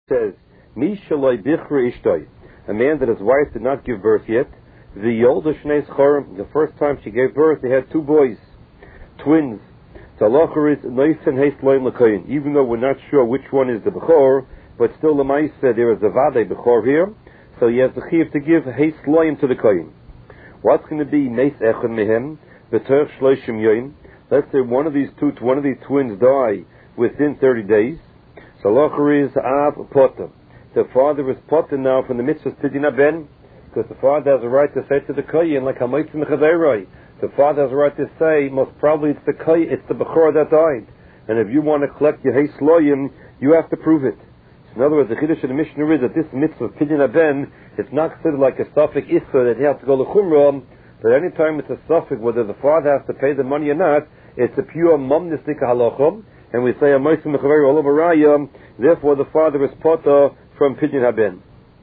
says, Mishaloi Bichra Ishtoi, a man that his wife did not give birth yet, the first time she gave birth, they had two boys, twins. The halacha is Noisen Heis Loim L'Koyin. Even though we're not sure which one is the Bechor, but still the Maisa, there is a Vadei Bechor here, so he has the Chiv to give Heis Loim to the Koyin. What's going to be Meis Echon Mehem, B'Terch Shloshim Yoim? Let's say one of these twins die within 30 days. So halacha is Av Potter. The father is Potter now from the mitzvah Pidyon Ben, because the father has a right to say to the Koyin, like Hamoitz Mechaveroi. The father has a right to say, most probably it's the Bechor that died. And if you want to collect your Heis Loyim, you have to prove it. So in other words, the Chiddush of the Mishnah is that this mitzvah, Pidyon Ben, it's not considered like a Safek Issa that you have to go to Chumrah, but any time it's a Safek, whether the father has to pay the money or not, it's a pure Momnistik Halacha, and we say, Amoisim Mechavari all over Raya, therefore the father is Potter from Pidyon Ben.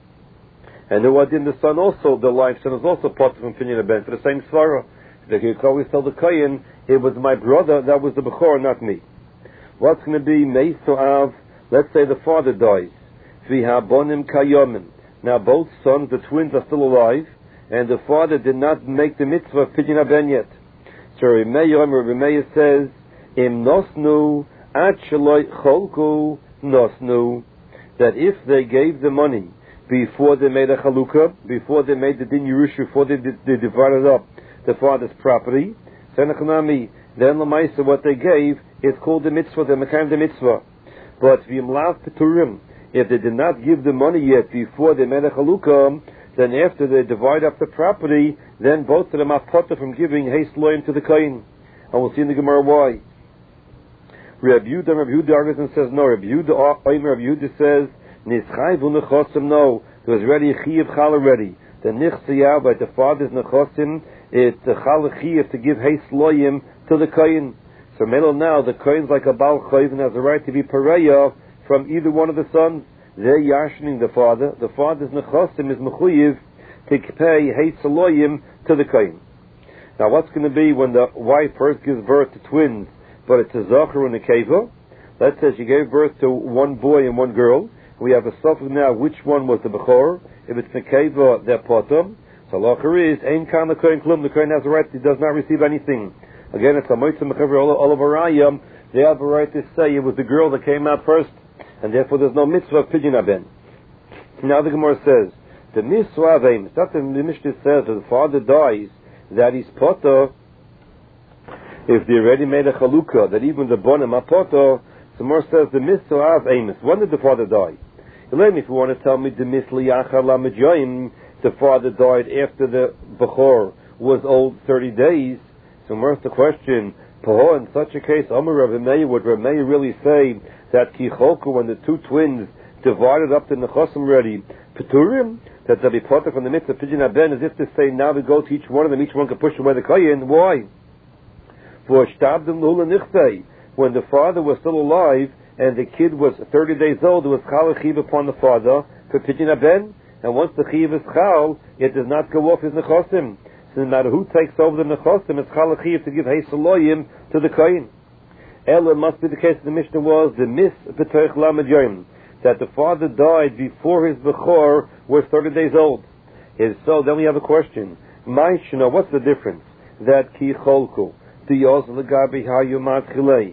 And the Wadin, the son also, the life son is also Potter from Pidyon Ben, for the same Svara. That you can always tell the Koyin, it was my brother that was the Bechor, not me. What's going to be Meis Av? Let's say the father dies. V'habonim kayomin. Now both sons, the twins, are still alive, and the father did not make the mitzvah of Pidyon Ben yet. So Rabbi Meir says, Im nosnu ad sheloi cholku nosnu, that if they gave the money before they made a chalukah, before they made the din Yerusha, before they divided up the father's property, then Lamaisa, what they gave is called the mitzvah, the Mekayim the mitzvah. But V'imlav Peturim, if they did not give the money yet before they made a chalukah, then after they divide up the property, then both of them are potter from giving Heis Loim to the Koyin. And we'll see in the Gemara why. Rabbi Yehuda argues and says no. Rabbi Yehuda says, Nischai v'nechosim, no. There was already a Chiyav Chal already. The Nichsiyah by the father's Nechosim, it's the Chal Chiyav to give Heis Loim to the Koyin. So Melo now, the Koyin's like a Baal Chayv and has a right to be Pareya from either one of the sons. They're yashning the father. The father's Nechosim is Mechuyiv to pay Heis Loim to the Koyin. Now what's going to be when the wife first gives birth to twins, but it's a Zachar and a Keva? Let's say she gave birth to one boy and one girl. We have a suffix now which one was the Bechor. If it's Nekeva, they're Potter. So halacha is, Ein kan the Koyin klum, the Koyin has a right, he does not receive anything. Again, it's a Moitzah Mechaver all over Raya, they have a right to say it was the girl that came out first, and therefore there's no mitzvah of Pidyon Ben. Now the Gemara says, the mitzvah of Aim, it's not that the Mishnah says that the father dies, that he's Potter, if they already made a Chalukah, that even the Bonim are Potter, the Gemara says the mitzvah of Amos. When did the father die? If you want to tell me the the father died after the Bechor was old 30 days, so where's the question? In such a case, Amar Rav Meir, would Rav Meir really say that Kichoku, when the two twins divided up the Nechosim already, Peturim, that they'll be Potter from the mitzvah of Pidyon Ben, as if to say, now we go to each one of them, each one can push away the Koyin. Why? When the father was still alive, and the kid was 30 days old, there was Chal Chiv upon the father for Pidyon Ben, and once the Chiv is Chal, it does not go off his Nechosim. So no matter who takes over the Nechosim, it's Chal Chiv to give Heis Loim to the Koyin. Ella must be the case the Mishnah was, the Mis B'Toich Lamed Yom, that the father died before his Bechor was 30 days old. So then we have a question. Maishna, what's the difference? That Ki Cholku, Diyoz L'Gabi Hayumat Chilei,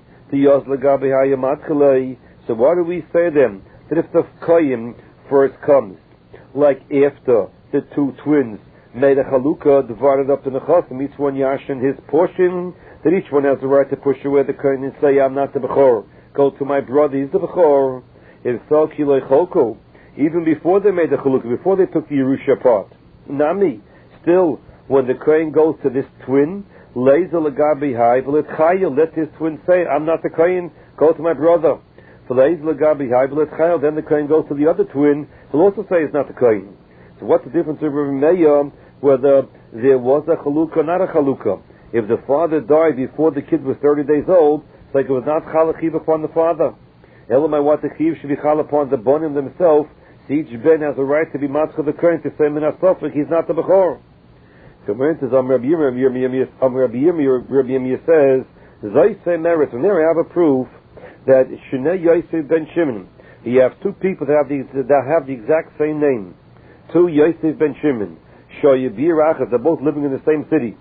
so why do we say then that if the Koyin first comes, like after the two twins made a Chalukah, divided up the Nechosim, each one yashin his portion, that each one has the right to push away the Koyin and say, I'm not the Bechor, go to my brother, he's the Bechor. If so, Kiloi Cholko, even before they made the Chalukah, before they took the Yerusha apart, Nami, still, when the Koyin goes to this twin, let his twin say, I'm not the Koyin, go to my brother. Then the Koyin goes to the other twin, he'll also say he's not the Koyin. So what's the difference of Rabbi Meir, whether there was a Chalukah or not a Chalukah? If the father died before the kid was 30 days old, it's like it was not Chal Chiv upon the father. Elamai, what the Chiv should be Chal upon the Bonim themselves, so each Ben has a right to be Matzcha the Koyin, to say Minasofik, he's not the Bechor. So when it says, Rabbi Yirmiyah says, Zay say merit, and there I have a proof that Shnei Yosef ben Shimon, You have two people that have the exact same name. Two Yosef ben Shimon. They're both living in the same city.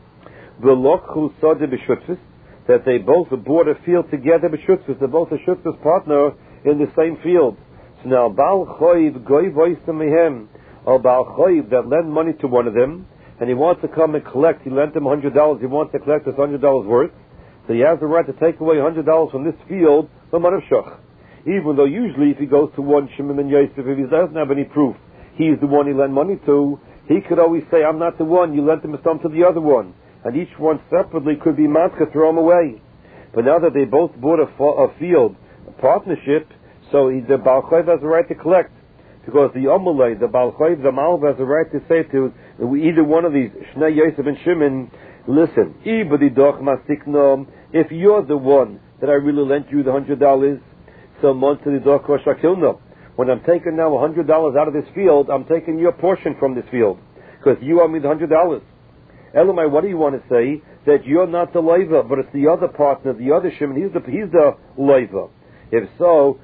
That they both bought a field together, they're both a shutfus partner in the same field. So now Baal Choiv goy voisem mehem, or Baal Choiv that lent money to one of them, and he wants to come and collect. He lent him $100. He wants to collect this $100 worth. So he has the right to take away $100 from this field from Manavshach. Even though usually if he goes to one Shimon and Yosef, if he doesn't have any proof, he's the one he lent money to, he could always say, I'm not the one, you lent him some to the other one. And each one separately could be matzka, throw him away. But now that they both bought a field, a partnership, so the Baal Choiv has the right to collect. Because the Amalei, the Baal Choiv, the Malv has the right to say to either one of these, Shnei Yosef and Shimon, listen, if you're the one that I really lent you the $100, so when I'm taking now $100 out of this field, I'm taking your portion from this field. Because you owe me the $100. Elamai, what do you want to say? That you're not the loiva, but it's the other partner, the other Shimon, he's the loiva. If so,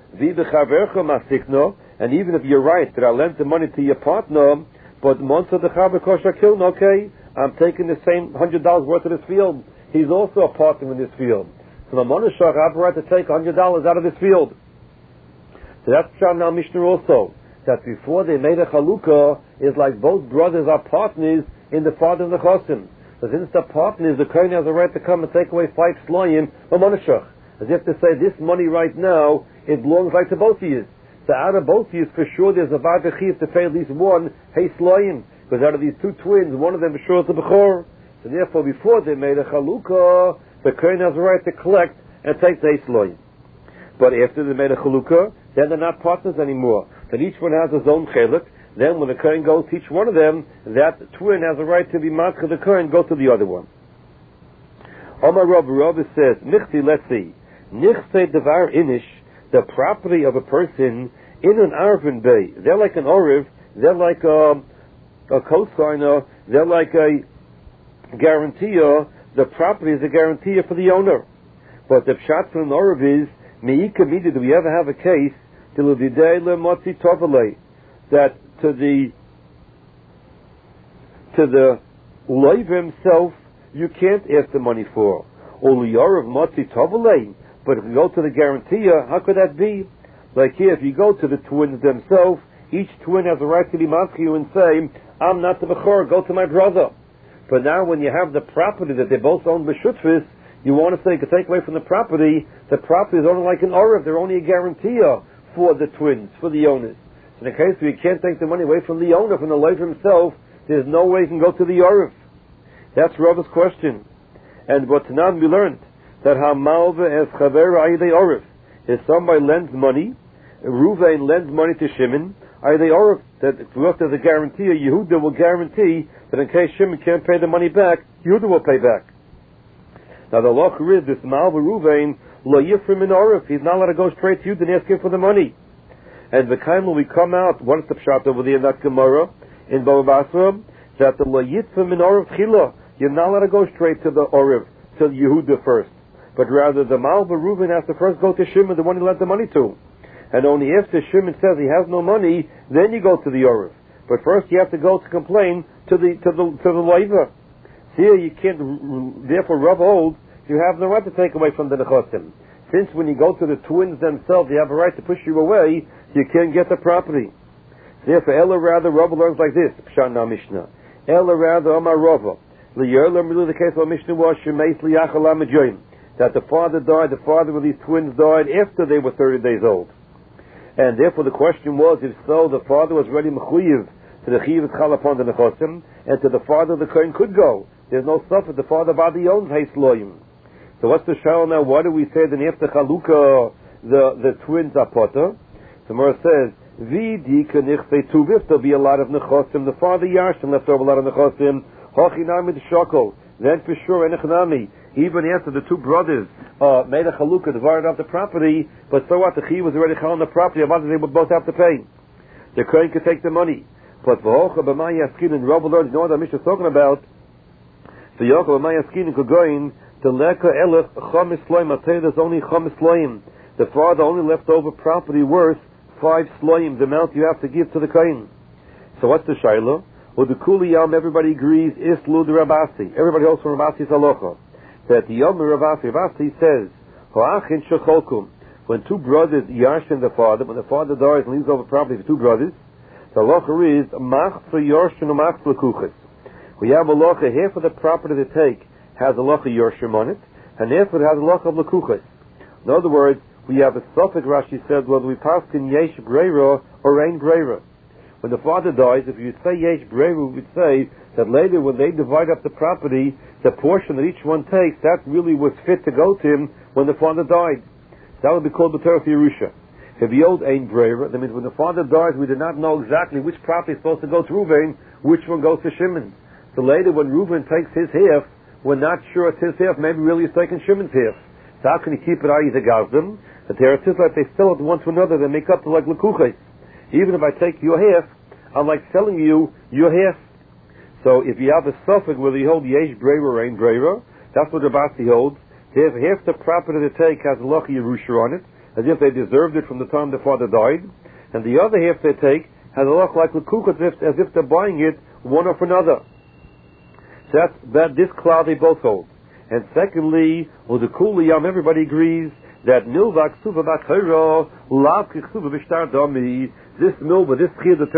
and even if you're right, that I lent the money to your partner, but Monsa the Chaber, okay, I'm taking the same $100 worth of this field. He's also a partner in this field. So the Monashach, I have a right to take $100 out of this field. So that's Pshat now Mishnah also. That before they made a chalukah, is like both brothers are partners in the father of the chosim. So since the partners, the kohen has a right to come and take away 5 sloyim from Monashach. As if to say, this money right now, it belongs like to both of you. So out of both of you, for sure there's a v'adachif to pay at least one hey sloyim. Because out of these two twins, one of them is sure to bechor. So therefore, before they made a chalukah, the kohen has a right to collect and take the hey sloyim. But after they made a chalukah, then they're not partners anymore. Then each one has his own chelik. Then when the kohen goes to each one of them, that twin has a right to be matzka the kohen, go to the other one. Omar Rav says, Nichti, let's see. Nichse devar inish, the property of a person in an arvin bay. They're like an oriv, they're like a co-signer, they're like a guarantor. The property is a guarantor for the owner. But the pshat from an oriv is, me'ika mida, do we ever have a case, that to the loiv himself, you can't ask the money for. But if you go to the guarantor, how could that be? Like here, if you go to the twins themselves, each twin has a right to be matchiu and say, I'm not the bechor, go to my brother. But now when you have the property that they both own b'shutfis, you want to say, to take away from the property is only like an oriv, they're only a guarantor for the twins, for the owners. So in the case where you can't take the money away from the owner, from the loiv himself, there's no way you can go to the oriv. That's Rav's question. And what Tanan we learned, that Hamalva as Chaver Aydei Orif. If somebody lends money, Ruvain lends money to Shimon, Aydei Orif, that if there's a guarantee, Yehuda will guarantee that in case Shimon can't pay the money back, Yehuda will pay back. Now the law is this Malva Ruvain, Lo Yifrim in Orif, he's not allowed to go straight to Yehuda and ask him for the money. And the kind when we come out, what is the pshat over there in that Gemara, in Bava Basra, that the Lo Yifrim in Orif Chila, you're not allowed to go straight to the Orif, to Yehuda first. But rather the Malva Reuven has to first go to Shimon, the one he lent the money to. And only after Shimon says he has no money, then you go to the Orif. But first you have to go to complain to the Loiva. Here you can't, therefore Rav holds, you have no right to take away from the Nechosim. Since when you go to the twins themselves, they have a right to push you away, you can't get the property. Therefore, Ella rather, Rav learns like this, Pshana Mishnah. Ella rather, Amar Rava. The case of Mishnah was Shemeis Liyachal Amajoyim. That the father of these twins died after they were 30 days old. And therefore the question was, if so, the father was ready mechuyev to the chiyuv chal upon the nechosim, and to the father the kohen could go. There's no suffer, the father body owns heisloyim. So what's the shal now? Why do we say that after chalukah the twins are potter? The Gemara says, V'dika nichse tuvif, there'll be a lot of nechosim. The father yashim left over a lot of nechosim. Hachinami d'shakol. Then for sure, enechnami. Even after the two brothers made a chalukah, divided up the property, but so what? The chi was already chal on the property, otherwise they would both have to pay. The kohen could take the money. But v'hocha b'may yaskin and Rabbi Lord, you know what the Mishnah is talking about? The yocha b'may yaskin and kogoyin, the leka elef chamis loim, I'll tell you there's only chamis loim. the father only left over property worth 5 sloim, the amount you have to give to the kohen. So what's the shayla? Well, the kuliyam, everybody agrees, islu the Rabasi. Everybody else from Rabasi's halacha. That the yom Rabasi says, ho'achin shecholkum, when two brothers yarshin the father, when the father dies and leaves over property for two brothers, the halacha is mach for yarshin or mach for kuchas. We have a halacha, half of the property they take has a halacha yarshim on it, and half of it has a halacha of lekuchas. In other words, we have a suffix, Rashi said, whether we pass in yesh breira or ein breira. When the father dies, if you say yesh breira, we would say that later when they divide up the property, the portion that each one takes, that really was fit to go to him when the father died. That would be called the Torah Yerusha. If the old ein breira, that means when the father dies, we did not know exactly which property is supposed to go to Reuven, which one goes to Shimon. So later when Reuven takes his half, we're not sure it's his half, maybe really he's taking Shimon's half. So how can he keep it out of the Gazdim? The Torah says like they sell it one to another, they make up to like lekuches. Even if I take your half, I'm like selling you your half. So if you have a suffix whether you hold yesh breira or ein breira, that's what Rabasi holds. They have half the property they take has a loch Yerusha on it, as if they deserved it from the time the father died, and the other half they take has a loch like lekuches, as if they're buying it one off another. So that this cloud they both hold. And secondly, well, the kuliyam, everybody agrees that milva ksuva b'Torah lav ksuva b'shtar dami. This milva, this chiyuv,